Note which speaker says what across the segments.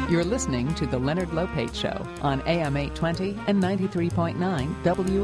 Speaker 1: You're listening to The Leonard Lopate Show on AM 820 and 93.9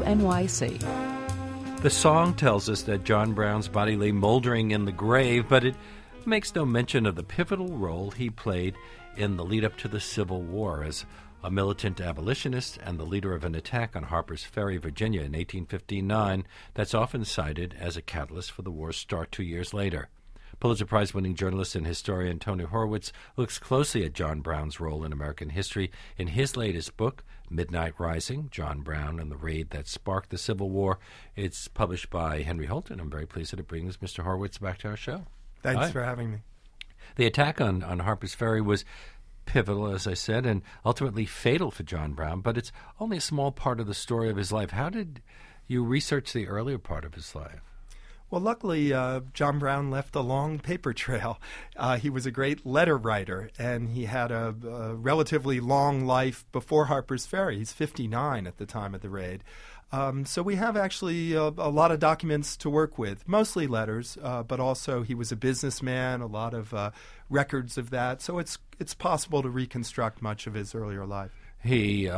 Speaker 1: WNYC.
Speaker 2: The song tells us that John Brown's body lay moldering in the grave, but it makes no mention of the pivotal role he played in the lead-up to the Civil War as a militant abolitionist and the leader of an attack on Harper's Ferry, Virginia in 1859 that's often cited as a catalyst for the war's start 2 years later. Pulitzer Prize-winning journalist and historian Tony Horwitz looks closely at John Brown's role in American history in his latest book, Midnight Rising, John Brown and the Raid That Sparked the Civil War. It's published by Henry Holt, and I'm very pleased that it brings Mr. Horwitz back to our show.
Speaker 3: Thanks for having me.
Speaker 2: The attack on Harper's Ferry was pivotal, as I said, and ultimately fatal for John Brown, but it's only a small part of the story of his life. How did you research the earlier part of his life?
Speaker 3: Well, luckily, John Brown left a long paper trail. He was a great letter writer, and he had a relatively long life before Harper's Ferry. He's 59 at the time of the raid. So we have actually a lot of documents to work with, mostly letters, but also he was a businessman, a lot of records of that. So it's possible to reconstruct much of his earlier life.
Speaker 2: He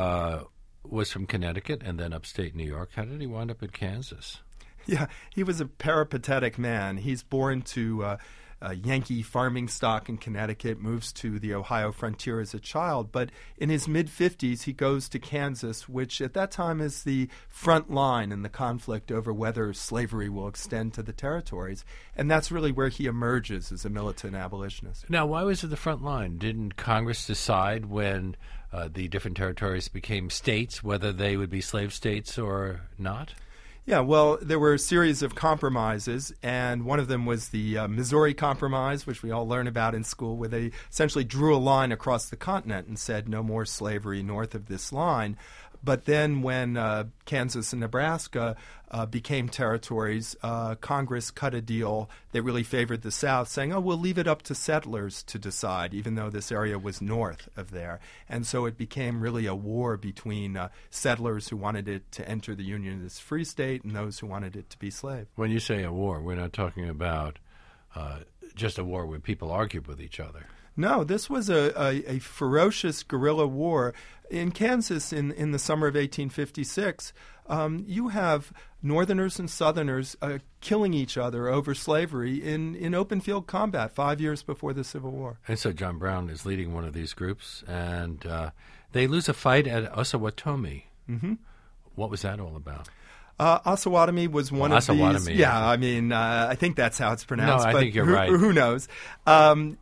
Speaker 2: was from Connecticut and then upstate New York. How did he wind up in Kansas?
Speaker 3: Yeah, he was a peripatetic man. He's born to Yankee farming stock in Connecticut, moves to the Ohio frontier as a child. But in his mid-50s, he goes to Kansas, which at that time is the front line in the conflict over whether slavery will extend to the territories. And that's really where he emerges as a militant abolitionist.
Speaker 2: Now, why was it the front line? Didn't Congress decide when the different territories became states whether they would be slave states or not?
Speaker 3: Yeah, well, there were a series of compromises, and one of them was the Missouri Compromise, which we all learn about in school, where they essentially drew a line across the continent and said no more slavery north of this line. But then when Kansas and Nebraska became territories, Congress cut a deal that really favored the South, saying, we'll leave it up to settlers to decide, even though this area was north of there. And so it became really a war between settlers who wanted it to enter the Union as free state and those who wanted it to be slave.
Speaker 2: When you say a war, we're not talking about just a war where people argued with each other.
Speaker 3: No, this was a ferocious guerrilla war. In Kansas in the summer of 1856, you have Northerners and Southerners killing each other over slavery in open field combat 5 years before the Civil War.
Speaker 2: And so John Brown is leading one of these groups, and they lose a fight at Osawatomie.
Speaker 3: Mm-hmm.
Speaker 2: What was that all about?
Speaker 3: Osawatomie was one of these. Yeah, I mean, I think that's how it's pronounced.
Speaker 2: No, I
Speaker 3: but
Speaker 2: think you're right.
Speaker 3: Who knows? And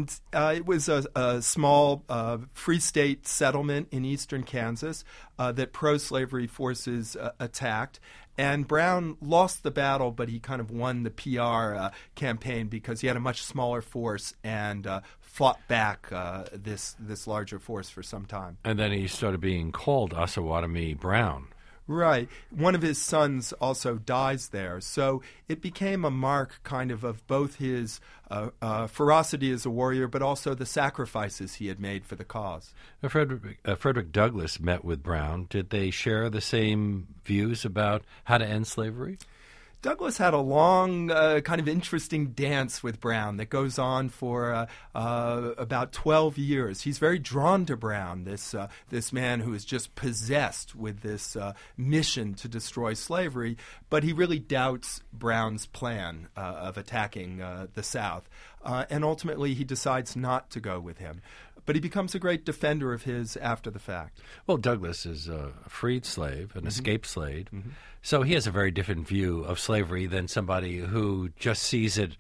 Speaker 3: it was a small free state settlement in eastern Kansas that pro-slavery forces attacked. And Brown lost the battle, but he kind of won the PR campaign because he had a much smaller force and fought back this larger force for some time.
Speaker 2: And then he started being called Osawatomie Brown.
Speaker 3: Right. One of his sons also dies there. So it became a mark kind of both his ferocity as a warrior, but also the sacrifices he had made for the cause.
Speaker 2: Frederick Douglass met with Brown. Did they share the same views about how to end slavery?
Speaker 3: Douglass had a long, kind of interesting dance with Brown that goes on for about 12 years. He's very drawn to Brown, this man who is just possessed with this mission to destroy slavery, but he really doubts Brown's plan of attacking the South. And ultimately, he decides not to go with him. But he becomes a great defender of his after the fact.
Speaker 2: Well, Douglass is a freed slave, an escaped slave, so he has a very different view of slavery than somebody who just sees it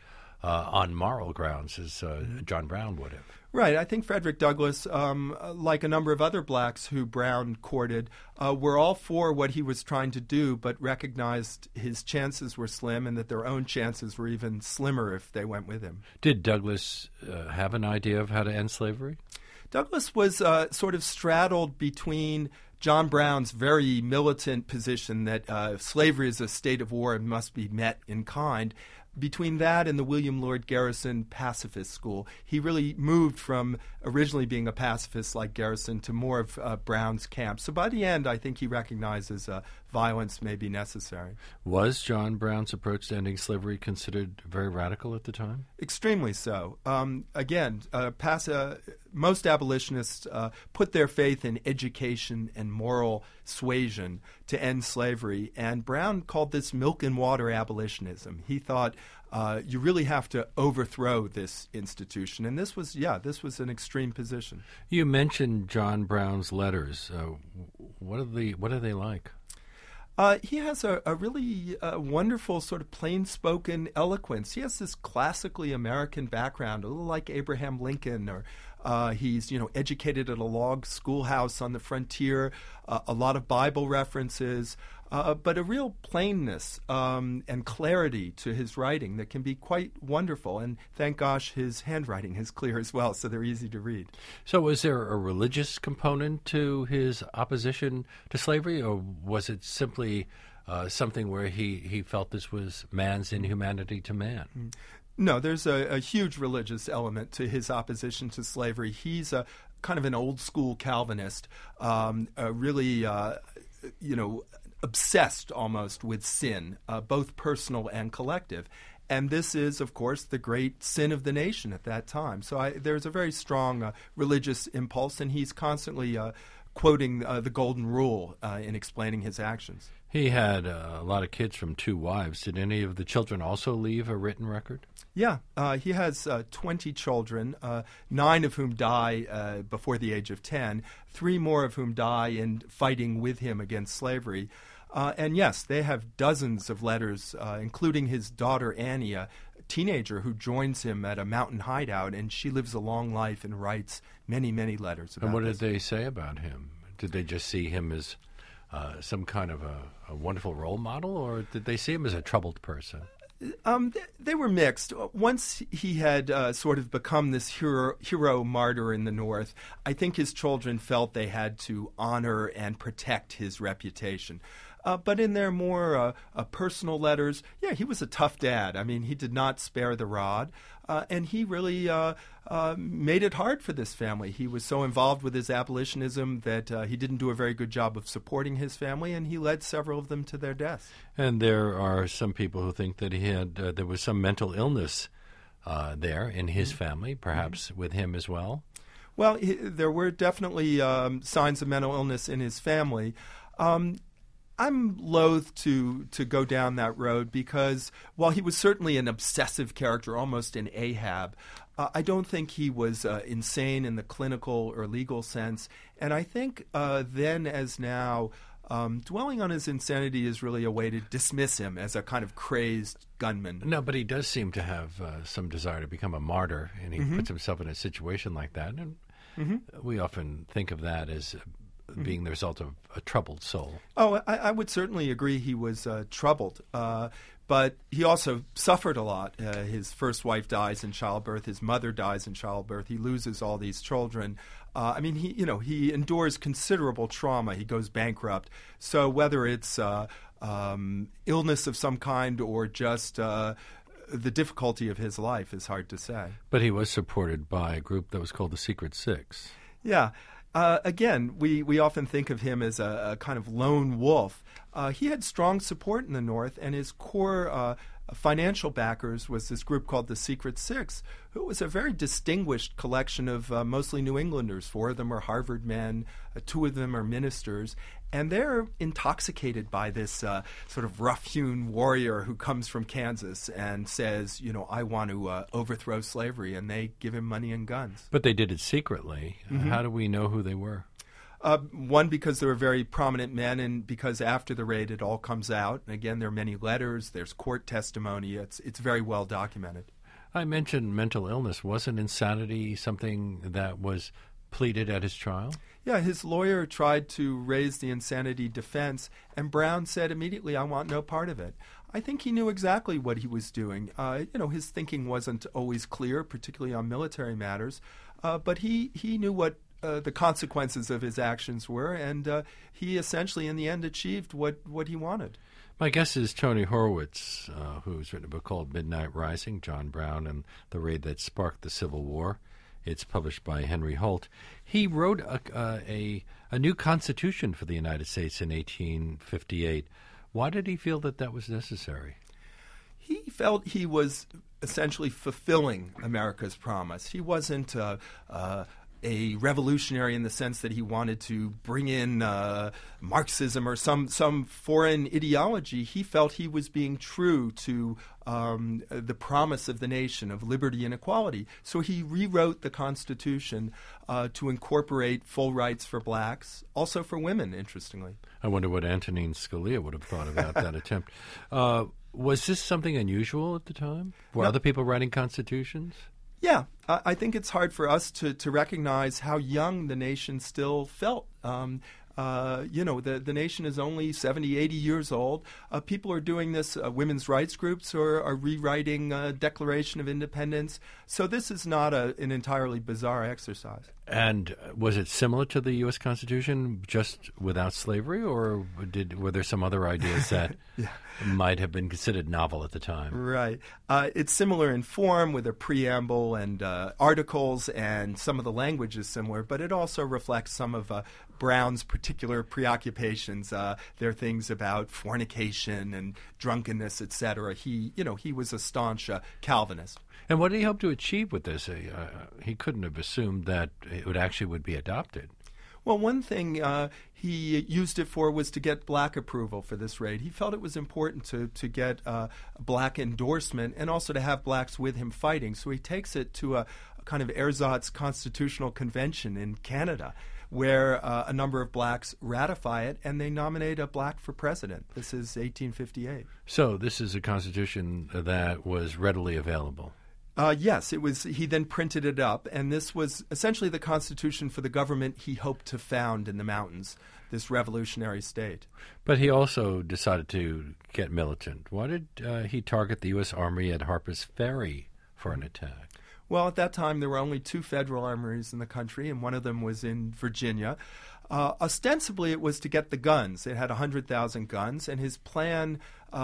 Speaker 2: on moral grounds, as John Brown would have.
Speaker 3: Right. I think Frederick Douglass, like a number of other blacks who Brown courted, were all for what he was trying to do, but recognized his chances were slim and that their own chances were even slimmer if they went with him.
Speaker 2: Did Douglass have an idea of how to end slavery?
Speaker 3: Douglass was sort of straddled between John Brown's very militant position that slavery is a state of war and must be met in kind. Between that and the William Lloyd Garrison pacifist school, he really moved from originally being a pacifist like Garrison to more of Brown's camp. So by the end, I think he recognizes violence may be necessary.
Speaker 2: Was John Brown's approach to ending slavery considered very radical at the time?
Speaker 3: Extremely so. most abolitionists put their faith in education and moral suasion to end slavery, and Brown called this milk and water abolitionism. He thought you really have to overthrow this institution, and this was an extreme position.
Speaker 2: You mentioned John Brown's letters. What are they like?
Speaker 3: He has a really wonderful sort of plain-spoken eloquence. He has this classically American background, a little like Abraham Lincoln, or he's educated at a log schoolhouse on the frontier, a lot of Bible references, but a real plainness and clarity to his writing that can be quite wonderful. And thank gosh his handwriting is clear as well, so they're easy to read.
Speaker 2: So was there a religious component to his opposition to slavery, or was it simply something where he felt this was man's inhumanity to man? Mm-hmm.
Speaker 3: No, there's a huge religious element to his opposition to slavery. He's a kind of an old-school Calvinist, really, obsessed almost with sin, both personal and collective. And this is, of course, the great sin of the nation at that time. So there's a very strong religious impulse, and he's constantly quoting the Golden Rule in explaining his actions.
Speaker 2: He had a lot of kids from 2 wives. Did any of the children also leave a written record?
Speaker 3: Yeah, he has 20 children, 9 of whom die before the age of 10, 3 more of whom die in fighting with him against slavery. And yes, they have dozens of letters, including his daughter Annie, a teenager who joins him at a mountain hideout, and she lives a long life and writes many, many letters about
Speaker 2: And what
Speaker 3: this.
Speaker 2: did they say about him? Did they just see him as some kind of a wonderful role model, or did they see him as a troubled person?
Speaker 3: They were mixed. Once he had sort of become this hero martyr in the North, I think his children felt they had to honor and protect his reputation. But in their more personal letters, he was a tough dad. I mean, he did not spare the rod, and he really made it hard for this family. He was so involved with his abolitionism that he didn't do a very good job of supporting his family, and he led several of them to their deaths.
Speaker 2: And there are some people who think that he had there was some mental illness there in his family, perhaps with him as well.
Speaker 3: Well, there were definitely signs of mental illness in his family. I'm loath to go down that road because while he was certainly an obsessive character, almost an Ahab, I don't think he was insane in the clinical or legal sense. And I think then as now, dwelling on his insanity is really a way to dismiss him as a kind of crazed gunman.
Speaker 2: No, but he does seem to have some desire to become a martyr, and he puts himself in a situation like that. And we often think of that as being the result of a troubled soul.
Speaker 3: Oh, I would certainly agree he was troubled, but he also suffered a lot. His first wife dies in childbirth. His mother dies in childbirth. He loses all these children. He endures considerable trauma. He goes bankrupt. So whether it's illness of some kind or just the difficulty of his life is hard to say.
Speaker 2: But he was supported by a group that was called the Secret Six.
Speaker 3: Yeah. Again, we often think of him as a kind of lone wolf. He had strong support in the North, and his core financial backers was this group called the Secret Six, who was a very distinguished collection of mostly New Englanders. 4 of them are Harvard men, 2 of them are ministers, and they're intoxicated by this sort of rough-hewn warrior who comes from Kansas and says, I want to overthrow slavery, and they give him money and guns.
Speaker 2: But they did it secretly. How do we know who they were?
Speaker 3: One, because they were very prominent men, and because after the raid it all comes out. And again, there are many letters, there's court testimony. It's very well documented.
Speaker 2: I mentioned mental illness. Wasn't insanity something that was pleaded at his trial?
Speaker 3: Yeah, his lawyer tried to raise the insanity defense, and Brown said immediately, I want no part of it. I think he knew exactly what he was doing. His thinking wasn't always clear, particularly on military matters, but he knew what the consequences of his actions were, and he essentially, in the end, achieved what he wanted.
Speaker 2: My guest is Tony Horwitz, who's written a book called Midnight Rising, John Brown and the Raid That Sparked the Civil War. It's published by Henry Holt. He wrote a new constitution for the United States in 1858. Why did he feel that was necessary?
Speaker 3: He felt he was essentially fulfilling America's promise. He wasn't a revolutionary in the sense that he wanted to bring in Marxism or some foreign ideology. He felt he was being true to the promise of the nation of liberty and equality. So he rewrote the Constitution to incorporate full rights for blacks, also for women, interestingly.
Speaker 2: I wonder what Antonin Scalia would have thought about that attempt. Was this something unusual at the time? Were other people writing constitutions?
Speaker 3: Yeah, I think it's hard for us to recognize how young the nation still felt. The nation is only 70, 80 years old. People are doing this. Women's rights groups are rewriting Declaration of Independence. So this is not an entirely bizarre exercise.
Speaker 2: And was it similar to the U.S. Constitution, just without slavery, or were there some other ideas that might have been considered novel at the time?
Speaker 3: Right. It's similar in form with a preamble and articles, and some of the language is similar, but it also reflects some of Brown's particular preoccupations. There are things about fornication and drunkenness, etc. He was a staunch Calvinist.
Speaker 2: And what did he hope to achieve with this? He couldn't have assumed that it would be adopted.
Speaker 3: Well, one thing he used it for was to get black approval for this raid. He felt it was important to get black endorsement and also to have blacks with him fighting. So he takes it to a kind of ersatz constitutional convention in Canada, where a number of blacks ratify it, and they nominate a black for president. This is 1858.
Speaker 2: So this is a constitution that was readily available.
Speaker 3: Yes, it was. He then printed it up, and this was essentially the constitution for the government he hoped to found in the mountains, this revolutionary state.
Speaker 2: But he also decided to get militant. Why did he target the U.S. Army at Harper's Ferry for an attack?
Speaker 3: Well, at that time, there were only 2 federal armories in the country, and one of them was in Virginia. Ostensibly, it was to get the guns. It had 100,000 guns, and his plan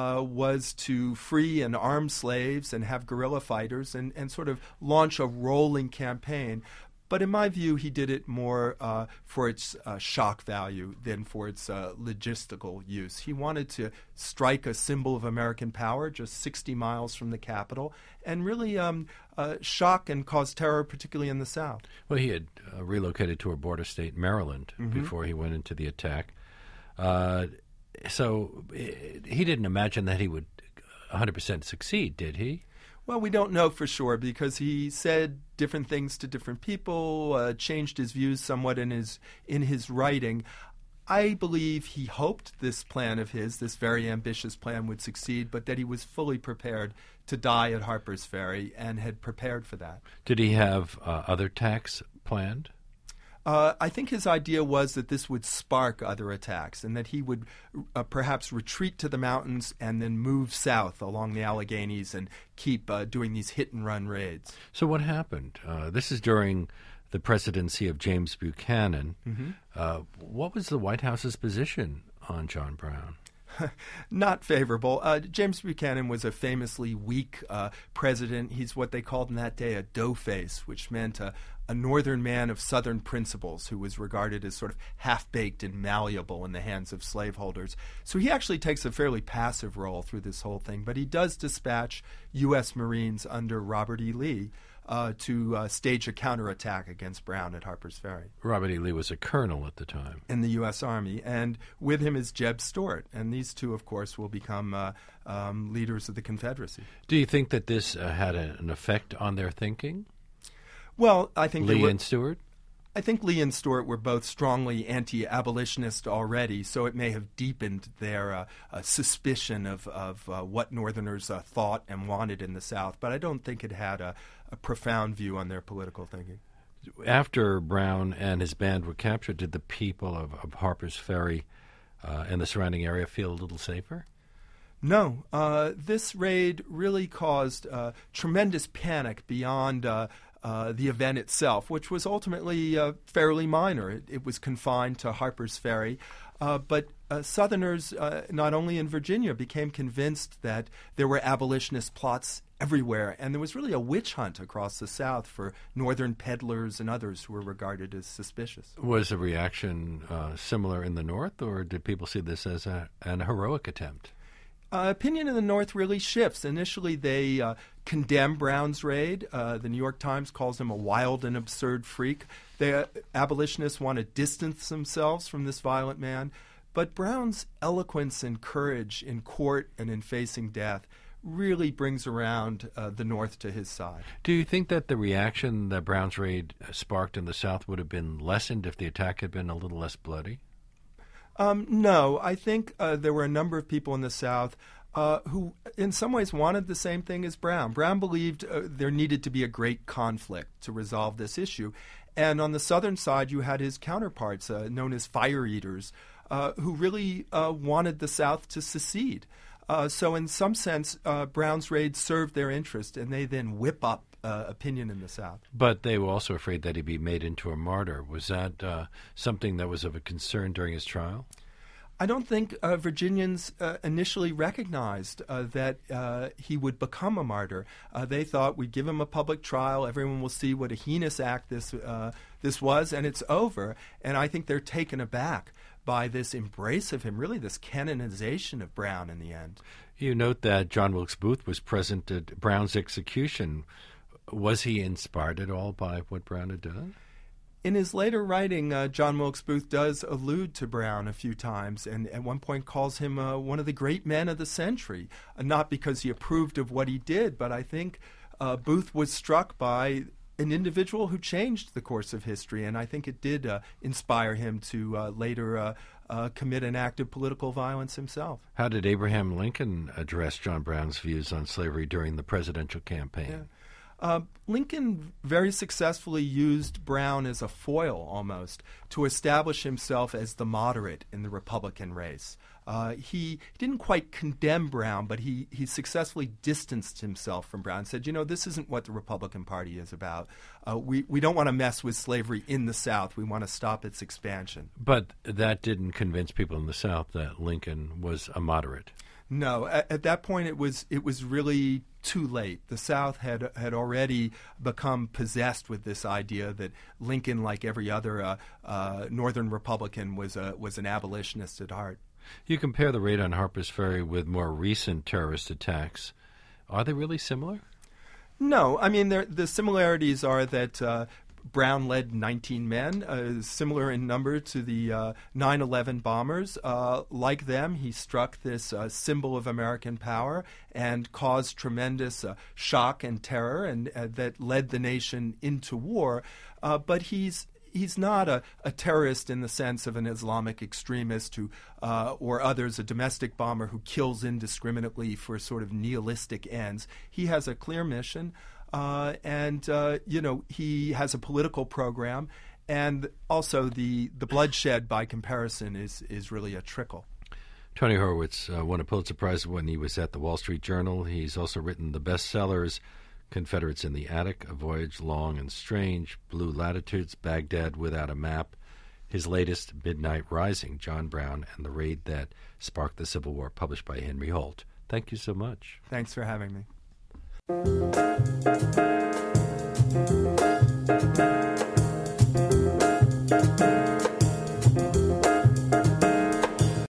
Speaker 3: was to free and arm slaves and have guerrilla fighters and sort of launch a rolling campaign. But in my view, he did it more for its shock value than for its logistical use. He wanted to strike a symbol of American power just 60 miles from the Capitol and really shock and cause terror, particularly in the South.
Speaker 2: Well, he had relocated to a border state, Maryland, before he went into the attack. So he didn't imagine that he would 100% succeed, did he?
Speaker 3: Well, we don't know for sure because he said different things to different people, changed his views somewhat in his writing. I believe he hoped this plan of his, this very ambitious plan, would succeed, but that he was fully prepared to die at Harper's Ferry and had prepared for that.
Speaker 2: Did he have other attacks planned?
Speaker 3: I think his idea was that this would spark other attacks and that he would perhaps retreat to the mountains and then move south along the Alleghenies and keep doing these hit-and-run raids.
Speaker 2: So what happened? This is during the presidency of James Buchanan. What was the White House's position on John Brown?
Speaker 3: Not favorable. James Buchanan was a famously weak president. He's what they called in that day a doughface, which meant a northern man of southern principles who was regarded as sort of half-baked and malleable in the hands of slaveholders. So he actually takes a fairly passive role through this whole thing, but he does dispatch U.S. Marines under Robert E. Lee to stage a counterattack against Brown at Harper's Ferry.
Speaker 2: Robert E. Lee was a colonel at the time.
Speaker 3: In the U.S. Army, and with him is Jeb Stuart, and these two, of course, will become leaders of the Confederacy.
Speaker 2: Do you think that this had an effect on their thinking?
Speaker 3: Well, I think
Speaker 2: Lee and Stuart?
Speaker 3: I think Lee and Stuart were both strongly anti-abolitionist already, so it may have deepened their suspicion of what Northerners thought and wanted in the South, but I don't think it had a profound view on their political thinking.
Speaker 2: After Brown and his band were captured, did the people of Harper's Ferry and the surrounding area feel a little safer?
Speaker 3: No. This raid really caused tremendous panic beyond the event itself, which was ultimately fairly minor. It was confined to Harper's Ferry. But Southerners, not only in Virginia, became convinced that there were abolitionist plots everywhere, and there was really a witch hunt across the South for Northern peddlers and others who were regarded as suspicious.
Speaker 2: Was the reaction similar in the North, or did people see this as an heroic attempt?
Speaker 3: Opinion in the North really shifts. Initially, they condemn Brown's raid. The New York Times calls him a wild and absurd freak. The abolitionists want to distance themselves from this violent man. But Brown's eloquence and courage in court and in facing death really brings around the North to his side.
Speaker 2: Do you think that the reaction that Brown's raid sparked in the South would have been lessened if the attack had been a little less bloody?
Speaker 3: No, I think there were a number of people in the South who in some ways wanted the same thing as Brown. Brown believed there needed to be a great conflict to resolve this issue. And on the Southern side, you had his counterparts, known as fire eaters, who really wanted the South to secede. So in some sense, Brown's raid served their interest, and they then whip up opinion in the South.
Speaker 2: But they were also afraid that he'd be made into a martyr. Was that something that was of a concern during his trial?
Speaker 3: I don't think Virginians initially recognized that he would become a martyr. They thought, we'd give him a public trial, everyone will see what a heinous act this was, and it's over. And I think they're taken aback by this embrace of him, really this canonization of Brown in the end.
Speaker 2: You note that John Wilkes Booth was present at Brown's execution. Was he inspired at all by what Brown had done?
Speaker 3: In his later writing, John Wilkes Booth does allude to Brown a few times, and at one point calls him one of the great men of the century, not because he approved of what he did, but I think Booth was struck by an individual who changed the course of history, and I think it did inspire him to later commit an act of political violence himself.
Speaker 2: How did Abraham Lincoln address John Brown's views on slavery during the presidential campaign?
Speaker 3: Yeah. Lincoln very successfully used Brown as a foil almost to establish himself as the moderate in the Republican race. He didn't quite condemn Brown, but he successfully distanced himself from Brown and said, this isn't what the Republican Party is about. We don't want to mess with slavery in the South. We want to stop its expansion.
Speaker 2: But that didn't convince people in the South that Lincoln was a moderate.
Speaker 3: No, at that point it was really too late. The South had already become possessed with this idea that Lincoln, like every other Northern Republican, was an abolitionist at heart.
Speaker 2: You compare the raid on Harper's Ferry with more recent terrorist attacks. Are they really similar?
Speaker 3: No. I mean, the similarities are that Brown led 19 men, similar in number to the 9/11 bombers. Like them, he struck this symbol of American power and caused tremendous shock and terror, and that led the nation into war. But he's not a terrorist in the sense of an Islamic extremist who, or others, a domestic bomber who kills indiscriminately for sort of nihilistic ends. He has a clear mission. And he has a political program, and also the bloodshed by comparison is really a trickle.
Speaker 2: Tony Horwitz won a Pulitzer Prize when he was at the Wall Street Journal. He's also written the bestsellers Confederates in the Attic, A Voyage Long and Strange, Blue Latitudes, Baghdad Without a Map. His latest, Midnight Rising, John Brown and the Raid That Sparked the Civil War, published by Henry Holt. Thank you so much.
Speaker 3: Thanks for having me.